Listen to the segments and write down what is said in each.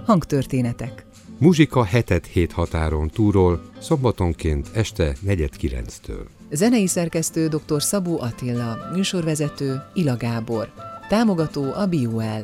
Hangtörténetek. Muzsika hetet hét határon túlról, szombatonként este 8:45-től. Zenei szerkesztő dr. Szabó Attila, műsorvezető Ila Gábor, támogató a BioWell.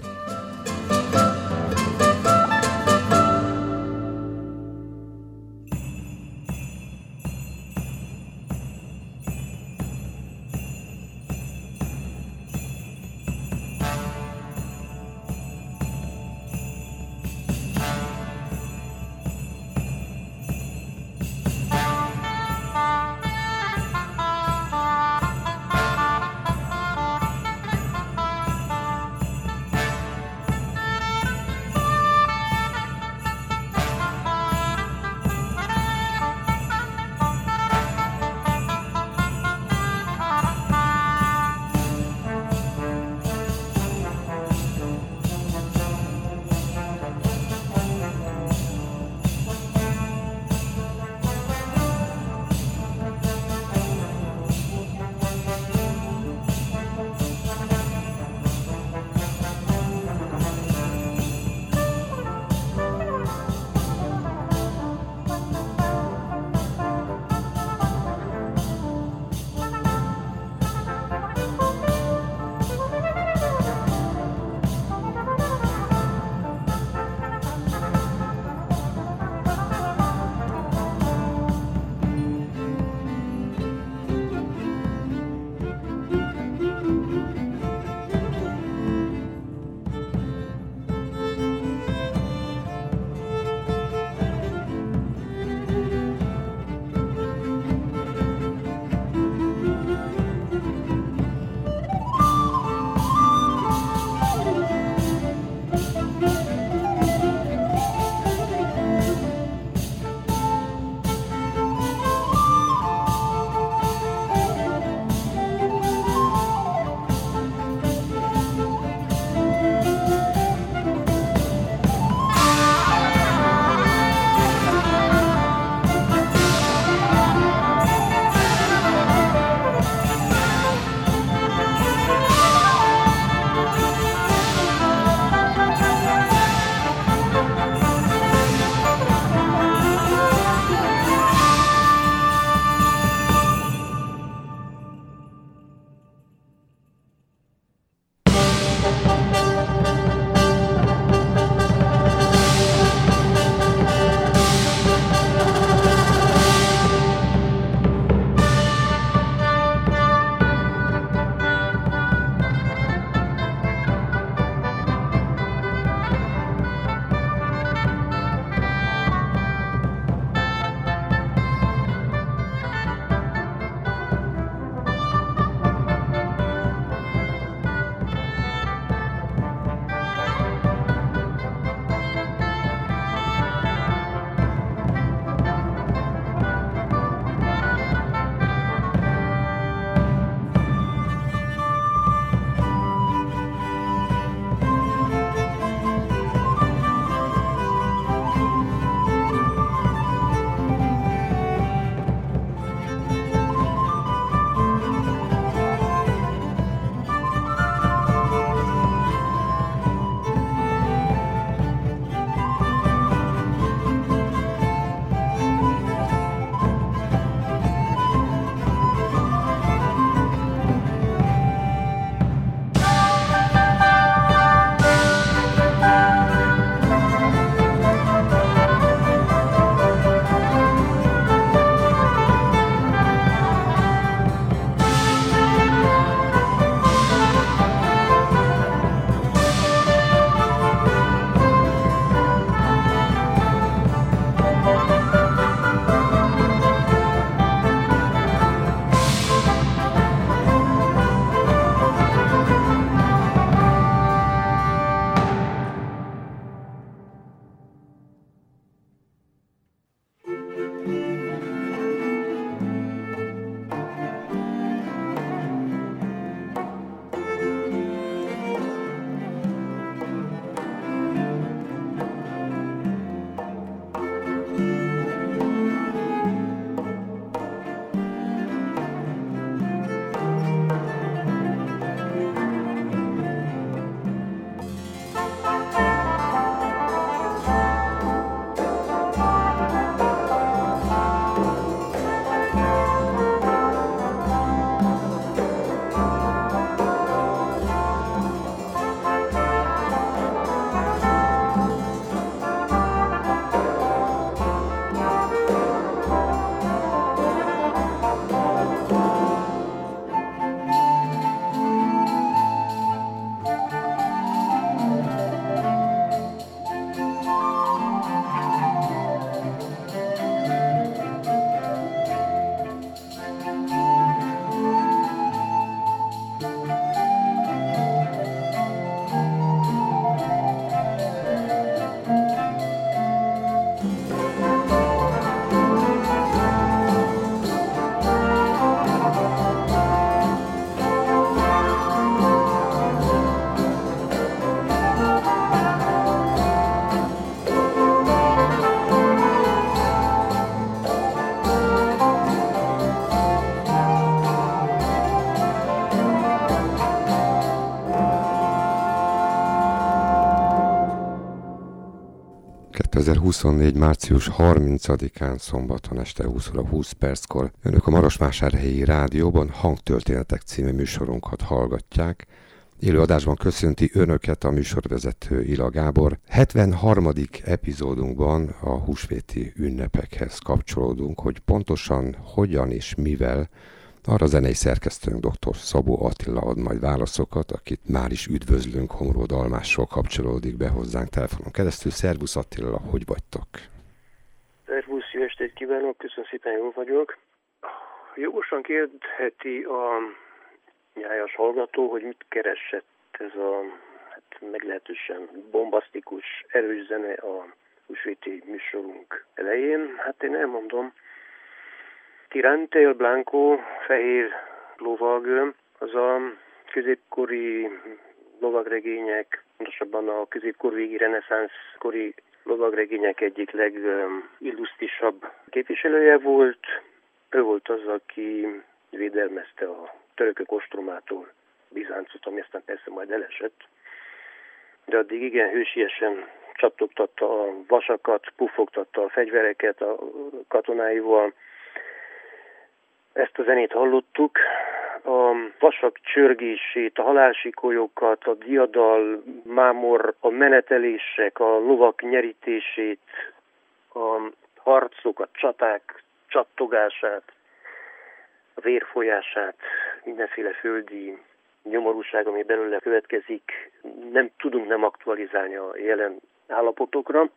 2024. március 30-án szombaton este 20 óra 20 perckor önök a Marosvásárhelyi Rádióban Hangtörténetek című műsorunkat hallgatják. Élő adásban köszönti önöket a műsorvezető Ila Gábor. 73. epizódunkban a húsvéti ünnepekhez kapcsolódunk, hogy pontosan hogyan és mivel. Arra zenei szerkesztőnk dr. Szabó Attila ad majd válaszokat, akit már is üdvözlünk, Homród Almásról kapcsolódik be hozzánk telefonon keresztül. Szervusz Attila, hogy vagytok? Szervusz, jó estét kívánok, köszönöm szépen, jól vagyok. Jogosan kérdheti a nyájas hallgató, hogy mit keresett ez a meglehetősen bombasztikus, erős zene a húsvéti műsorunk elején. Hát én elmondom, Tirante el Blanco, fehér lovag, az a középkori lovagregények, pontosabban a középkor végi reneszánszkori lovagregények egyik legillusztrisabb képviselője volt. Ő volt az, aki védelmezte a törökök ostromától Bizáncot, ami aztán persze majd elesett. De addig igen hősiesen csattogtatta a vasakat, puffogtatta a fegyvereket a katonáival. Ezt a zenét hallottuk, a vasak csörgését, a halálsikolyokat, a diadal, mámor, a menetelések, a lovak nyerítését, a harcok, a csaták csattogását, a vérfolyását, mindenféle földi nyomorúság, ami belőle következik, nem tudunk nem aktualizálni a jelen állapotokra.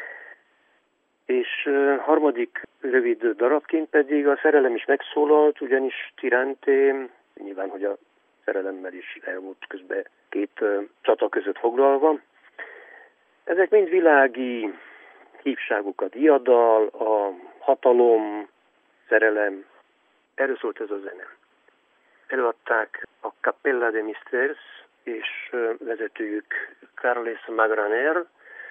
És harmadik rövid darabként pedig a szerelem is megszólalt, ugyanis Tirante, nyilván, hogy a szerelemmel is el volt közben két csata között foglalva. Ezek mind világi hívságok, a diadal, a hatalom, szerelem. Erről szólt ez a zene. Előadták a Capella de Misters és vezetőjük Carles Magraner.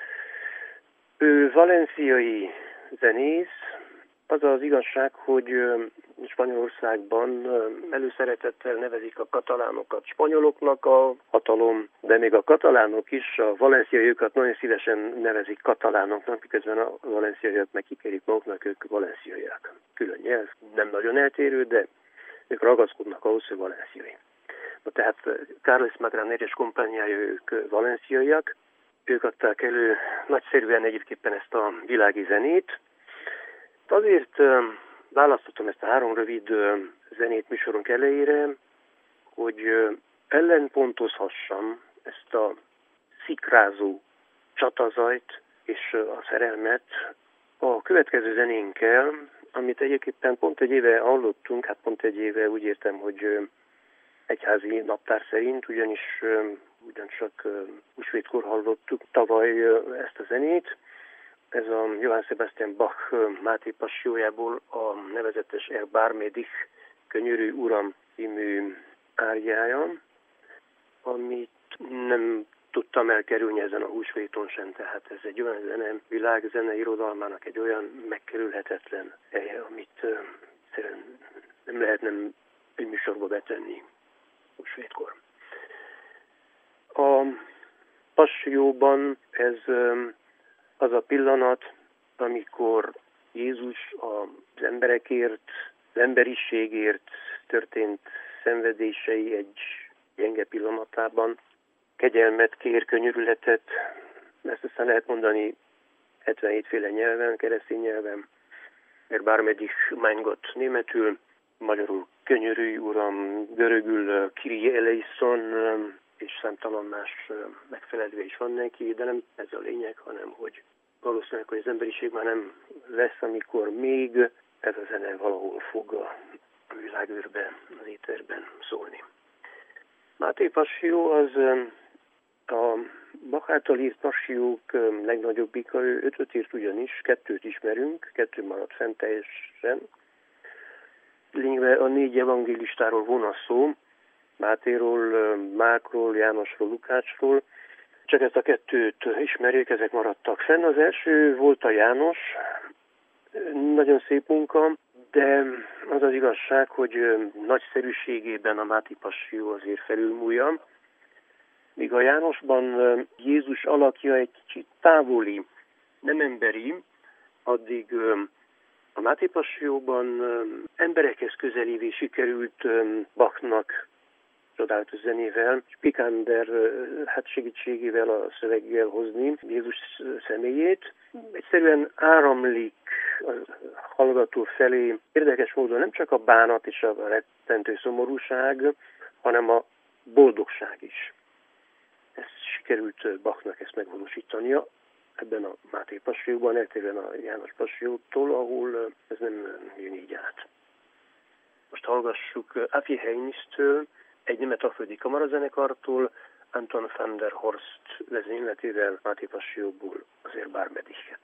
Ő valenciai zenész. Az az igazság, hogy Spanyolországban előszeretettel nevezik a katalánokat spanyoloknak a hatalom, de még a katalánok is a valenciaiakat nagyon szívesen nevezik katalánoknak, miközben a valenciaiak meg kikérik maguknak, ők valenciaiak. Külön nyelv, nem nagyon eltérő, de ők ragaszkodnak ahhoz, hogy valenciai. Na tehát Carles Magraner és kompániája, ők valenciaiak. Ők adták elő nagyszerűen egyébként ezt a világi zenét. Azért választottam ezt a 3 rövid zenét műsorunk elejére, hogy ellenpontozhassam ezt a szikrázó csatazajt és a szerelmet a következő zenénkkel, amit egyébként pont egy éve hallottunk, hát pont egy éve úgy értem, hogy egyházi naptár szerint, ugyancsak húsvétkor hallottuk tavaly ezt a zenét. Ez a Johann Sebastian Bach Máté passiójából a nevezetes Erbarme dich, könyörű Uram című áriája, amit nem tudtam elkerülni ezen a húsvéton sem, tehát ez egy olyan zene, világzene irodalmának egy olyan megkerülhetetlen helye, amit nem lehet nem egy műsorba betenni húsvétkor. A passióban ez az a pillanat, amikor Jézus az emberekért, az emberiségért történt szenvedései egy gyenge pillanatában kegyelmet kér, könyörületet, ezt aztán lehet mondani 77 féle nyelven, keresztény nyelven, Erbarme dich, mein Gott németül, magyarul könyörülj Uram, görögül Kyrie eleison, és számtalan más megfelelője is van neki, de nem ez a lényeg, hanem hogy valószínűleg, hogy az emberiség már nem lesz, amikor még ez a zene valahol fog a világűrben, az éterben szólni. Máté passió az a Bach által írt passiók legnagyobbika, ő 5-öt írt ugyanis, 2-t ismerünk, 2 maradt fent teljesen. Lényegben a 4 evangélistáról von a szó, Mátéról, Márkról, Jánosról, Lukácsról. Csak ezt a 2-t ismerjük, ezek maradtak fenn. Az első volt a János, nagyon szép munka, de az az igazság, hogy nagyszerűségében a Máté passió azért felülmúlja. Míg a Jánosban Jézus alakja egy kicsit távoli, nem emberi, addig a Máté Passióban emberekhez közelévé sikerült Bachnak csodálatos zenével, és Picander segítségével a szöveggel hozni Jézus személyét. Egyszerűen áramlik a hallgató felé érdekes módon nem csak a bánat és a rettentő szomorúság, hanem a boldogság is. Ezt sikerült Bachnak ezt megvalósítania ebben a Máté Passióban, eltérően a János Passiótól, ahol ez nem jön így át. Most hallgassuk Affi Heinztől, egy német-alföldi kamarazenekartól, Anton van der Horst vezényletével Máté Passióból az Erbarmedichet.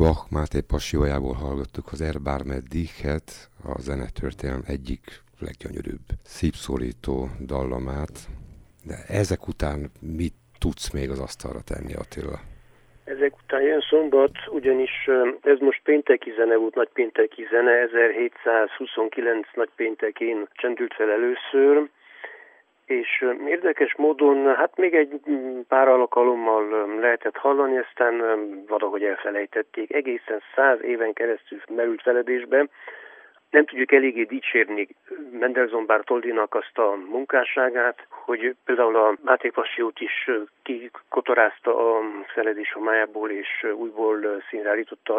Bach Máté Passiójából hallgattuk az Erbarme Dichet, a zenetörténelem egyik leggyönyörűbb, szívszorító dallamát. De ezek után mit tudsz még az asztalra tenni, Attila? Ezek után jön szombat, ugyanis ez most pénteki zene volt, nagypénteki zene, 1729 nagypéntekén csendült fel először, és érdekes módon, hát még egy pár alkalommal lehetett hallani, aztán valahogy elfelejtették. Egészen 100 éven keresztül merült feledésbe. Nem tudjuk eléggé dicsérni Mendelssohn Bartholdynak azt a munkásságát, hogy például a Máté Passiót is kikotorázta a feledés homályából, és újból színre állította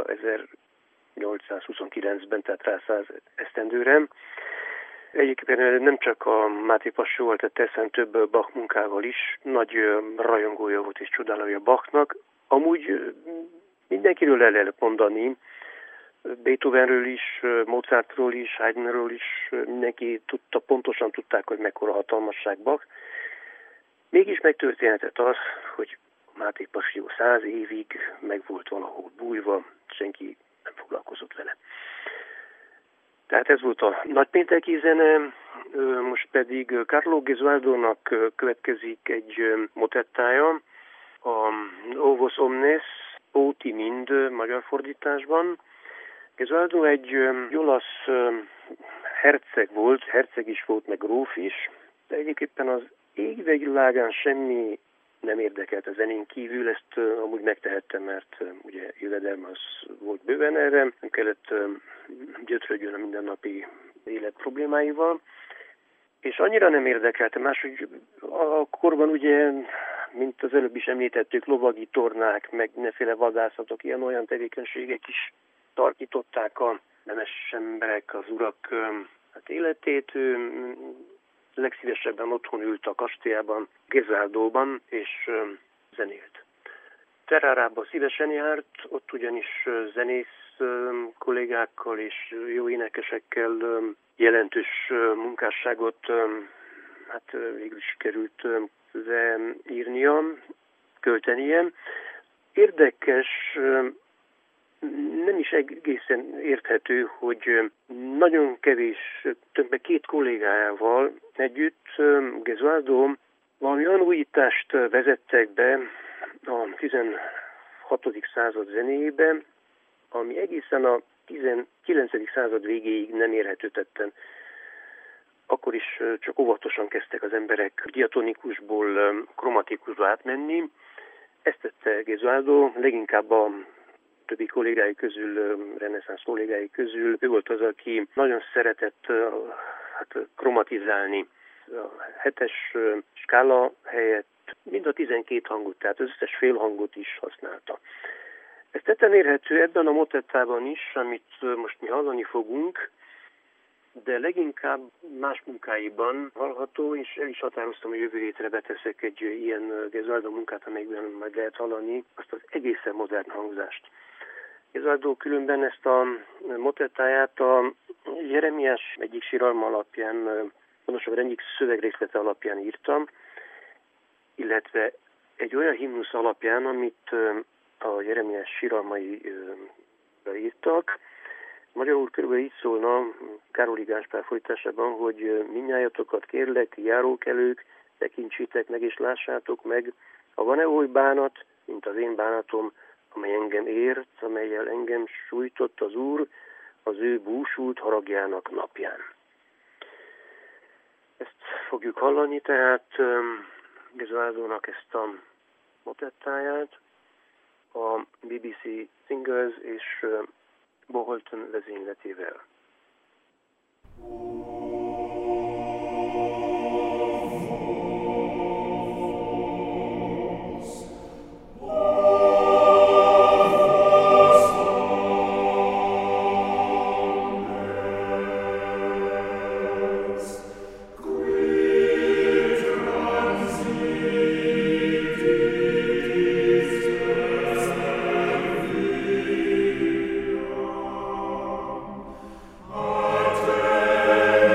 1829-ben, tehát rá 100 esztendőre. Egyébként nem csak a Máté Passióval tette eszem, több Bach munkával is, nagy rajongója volt és csodálója Bachnak. Amúgy mindenkiről el lehet mondani, Beethovenről is, Mozartról is, Haydnről is, mindenki tudta, pontosan tudták, hogy mekkora hatalmasság Bach. Mégis megtörténhetett az, hogy Máté Passió 100 évig meg volt valahol bújva, senki nem foglalkozott vele. Tehát ez volt a nagypénteki zene, most pedig Carlo Gesualdónak következik egy motettája, a Ovos Omnes, Óti mind magyar fordításban. Gesualdo egy olasz herceg volt, herceg is volt, meg gróf is, de egyébként az égvilágán semmi nem érdekelt a zenén kívül, ezt amúgy megtehettem, mert ugye jövedelme az volt bőven erre, nem kellett gyötrődjön a mindennapi élet problémáival, és annyira nem érdekelte, máshogy a korban ugye, mint az előbb is említettük, lovagi tornák, meg mindenféle vadászatok, ilyen-olyan tevékenységek is tarkították a nemes emberek, az urak életét. Ő legszívesebben otthon ült a kastélyában, Gesualdóban, és zenélt. Ferrarában szívesen járt, ott ugyanis zenész kollégákkal és jó énekesekkel jelentős munkásságot hát végül is került írnia, költenie. Érdekes, nem is egészen érthető, hogy nagyon kevés, többek 2 kollégájával együtt Gesualdo valami olyan újítást vezettek be a 16. század zenéjébe, ami egészen a 19. század végéig nem érhető tetten. Akkor is csak óvatosan kezdtek az emberek diatonikusból kromatikusba átmenni. Ezt tette Gesualdo, leginkább a többi kollégái közül, reneszánsz kollégái közül. Ő volt az, aki nagyon szeretett kromatizálni. A 7-es skála helyett mind a 12 hangot, tehát az összes félhangot is használta. Ez tetten érhető ebben a motettában is, amit most mi hallani fogunk, de leginkább más munkáiban hallható, és el is határoztam, hogy jövő hétre beteszek egy ilyen Gesualdo munkát, amelyben majd lehet hallani azt az egészen modern hangzást. Gesualdo különben ezt a motettáját a Jeremiás egyik síralma alapján, pontosabban egyik szövegrészlete alapján írtam, illetve egy olyan himnusz alapján, amit a Jeremiás síralmai írtak. Magyarul körülbelül így szólna Károli Gáspár folytásában, hogy mindnyájatokat kérlek, járókelők, tekintsétek meg és lássátok meg, ha van-e oly bánat, mint az én bánatom, amely engem ért, amellyel engem sújtott az Úr az ő búsult haragjának napján. Ezt fogjuk hallani, tehát Gesualdónak ezt a motettáját, a BBC Singers és Boholton vezényletével. Amen.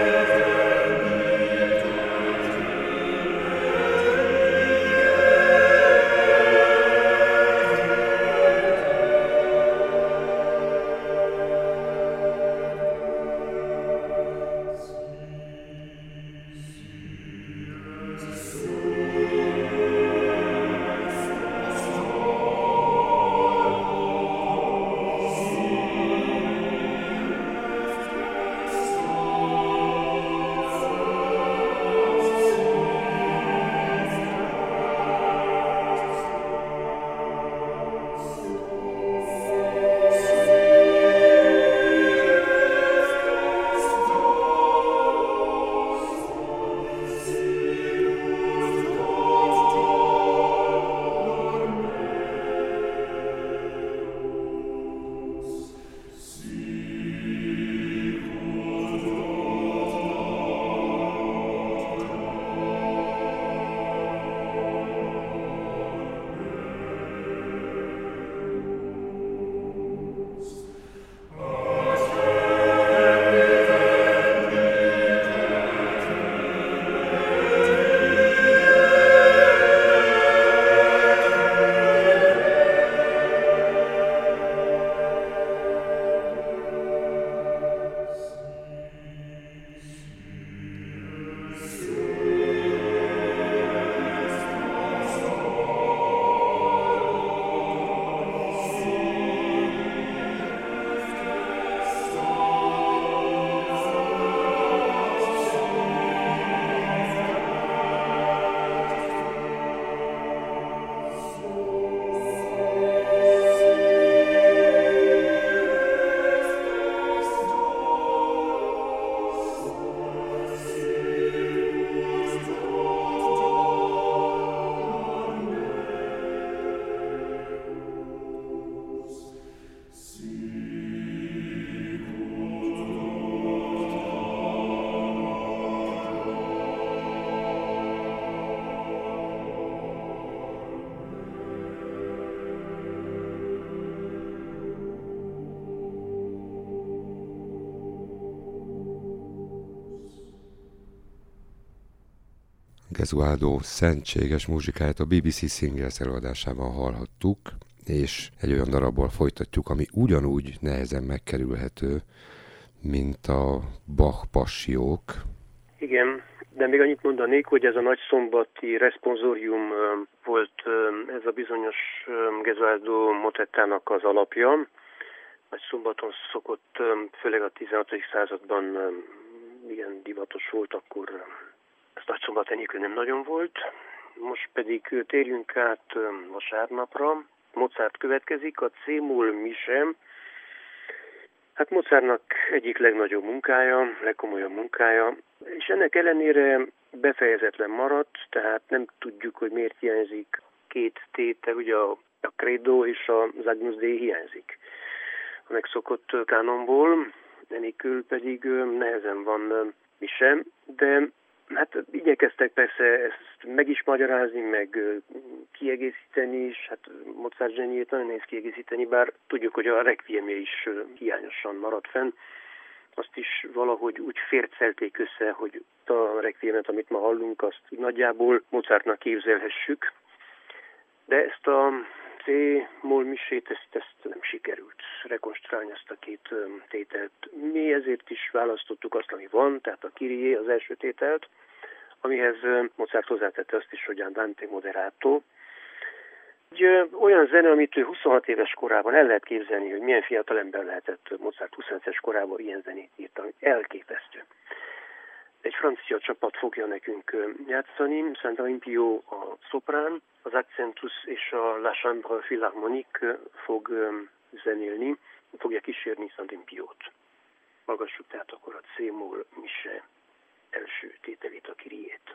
Gesualdo szentséges muzsikáját a BBC Singles előadásában hallhattuk, és egy olyan darabból folytatjuk, ami ugyanúgy nehezen megkerülhető, mint a Bach passiók. Igen, de még annyit mondanék, hogy ez a nagyszombati responsorium volt ez a bizonyos Gesualdo motettának az alapja. Nagyszombaton szokott, főleg a 16. században igen divatos volt, akkor ez nagyszombat enélkül nem nagyon volt. Most pedig térjünk át vasárnapra. Mozart következik, a C-moll mise. Hát Mozartnak egyik legnagyobb munkája, legkomolyabb munkája, és ennek ellenére befejezetlen maradt, tehát nem tudjuk, hogy miért hiányzik két tétel, ugye a Credo és az Agnus Dei hiányzik a megszokott kánonból, enélkül pedig nehezen van mise, de hát igyekeztek persze ezt meg is magyarázni, meg kiegészíteni is, hát Mozart zseniét nagyon nehéz kiegészíteni, bár tudjuk, hogy a requiemje is hiányosan maradt fenn. Azt is valahogy úgy fércelték össze, hogy a requiemet, amit ma hallunk, azt nagyjából Mozartnak képzelhessük, de ezt a C-moll misét, ezt nem sikerült rekonstruálni, ezt a két tételt. Mi ezért is választottuk azt, ami van, tehát a Kyrie, az első tételt, amihez Mozart hozzátette azt is, hogy Andante moderato. Egy olyan zene, amit ő 26 éves korában el lehet képzelni, hogy milyen fiatal ember lehetett Mozart 25-es korában ilyen zenét írta, elképesztő. Egy francia csapat fogja nekünk játszani, Saint-Olympio a szoprán, az Accentus és a La Chambre Philharmonique fog zenélni, fogja kísérni Saint-Olympiót. Hallgassuk tehát akkor a C-moll mise első tételét, a Kyriét.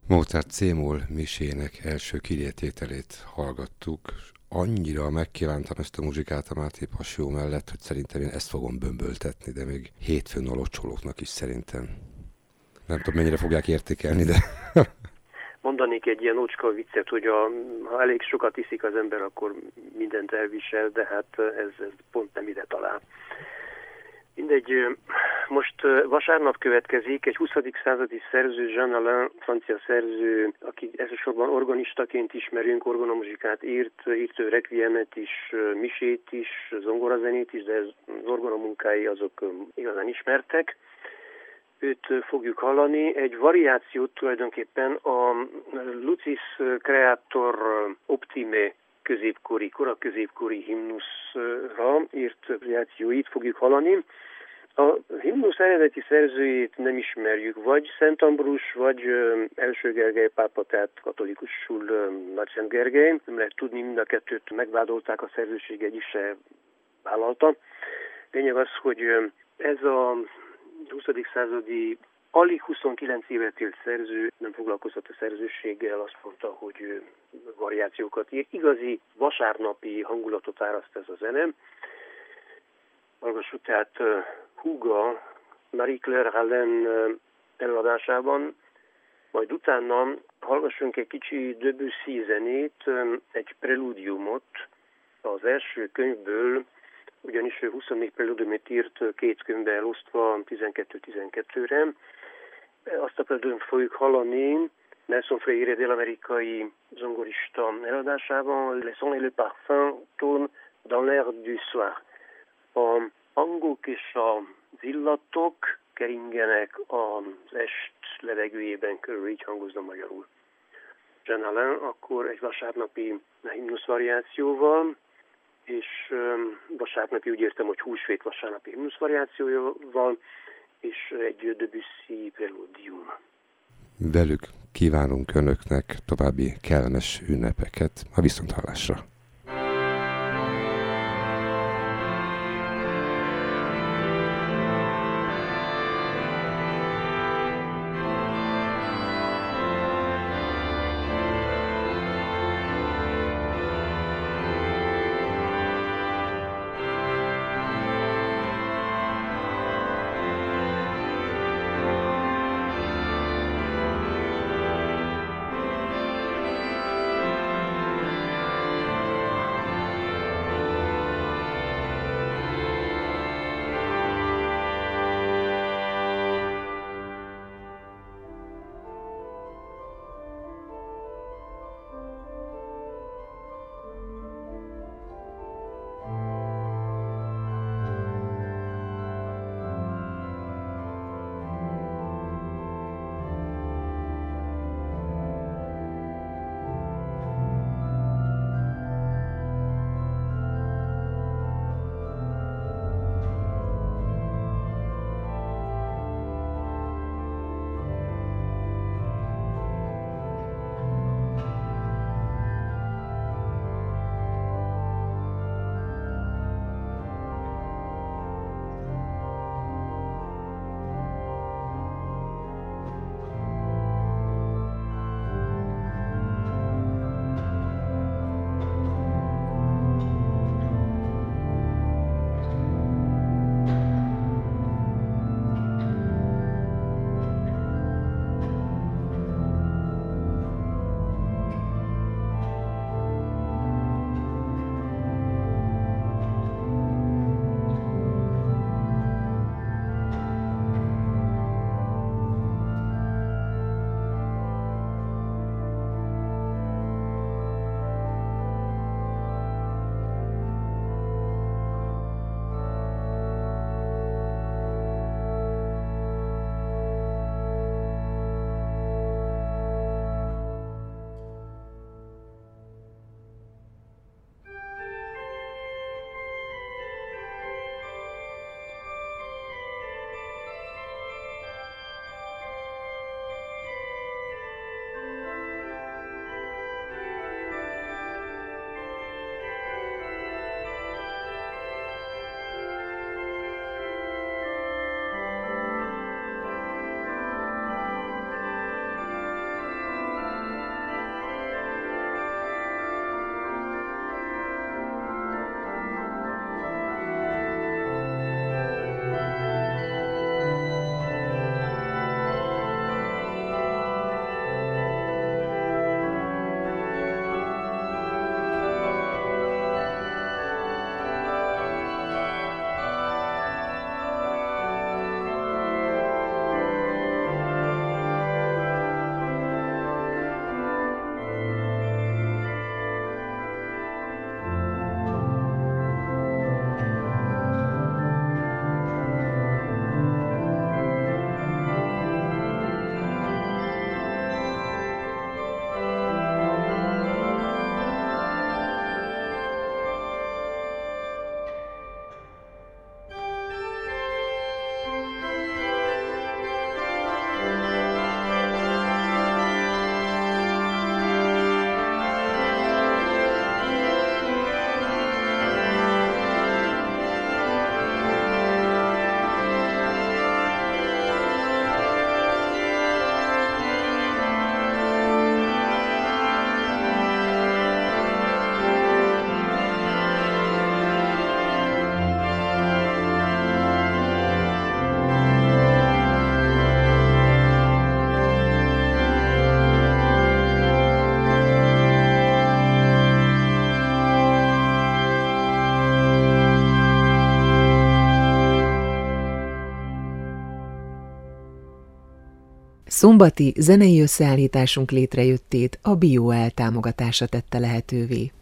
Mozart C-moll misének első kilétételét hallgattuk. Annyira megkívántam ezt a muzsikát a Máté Passió mellett, hogy szerintem én ezt fogom bömböltetni, de még hétfőn a locsolóknak is szerintem. Nem tudom, mennyire fogják értékelni, de... Mondanék egy ilyen ócska viccet, hogy ha elég sokat iszik az ember, akkor mindent elvisel, de hát ez pont nem ide talál. Mindegy, most vasárnap következik egy 20. századi szerző, Jean Alain, francia szerző, aki elsősorban organistaként ismerünk, orgonamuzsikát írt ő requiemet is, misét is, zongorazenét is, de az orgonamunkái azok igazán ismertek. Őt fogjuk hallani. Egy variációt tulajdonképpen a Lucis Creator Optime kora középkori himnuszra írt variációit fogjuk hallani. A himnusz eredeti szerzőjét nem ismerjük, vagy Szent Ambrus, vagy első Gergely pápa, tehát katolikusul Nagy Szent Gergely. Nem lehet tudni, mind a kettőt megvádolták, a szerzőség egy is se vállalta. Lényeg az, hogy ez a 20. századi alig 29 évet élt szerző nem foglalkozott a szerzőséggel, azt mondta, hogy variációkat ír. Igazi vasárnapi hangulatot áraszt ez a zene. Hallgassuk tehát Huga Marie-Claire Allen előadásában, majd utána hallgassunk egy kicsi Debussy zenét, egy preludiumot az első könyvből, ugyanis 24 preludiumot írt két könyvbe elosztva 12-12-re. Azt a preludiumot fogjuk hallani Nelson Freire dél-amerikai zongorista előadásában, Les sons et le parfum tournent dans l'air du soir. A hangok és az illatok keringenek az est levegőjében, körül így hangozna magyarul. Jean Alain akkor egy vasárnapi himnusz variációval, és vasárnapi, úgy értem, hogy húsvét vasárnapi himnusz variációval, és egy Debussy preludium. Velük kívánunk önöknek további kellemes ünnepeket, a viszonthallásra. Szombati zenei összeállításunk létrejöttét a BioL támogatása tette lehetővé.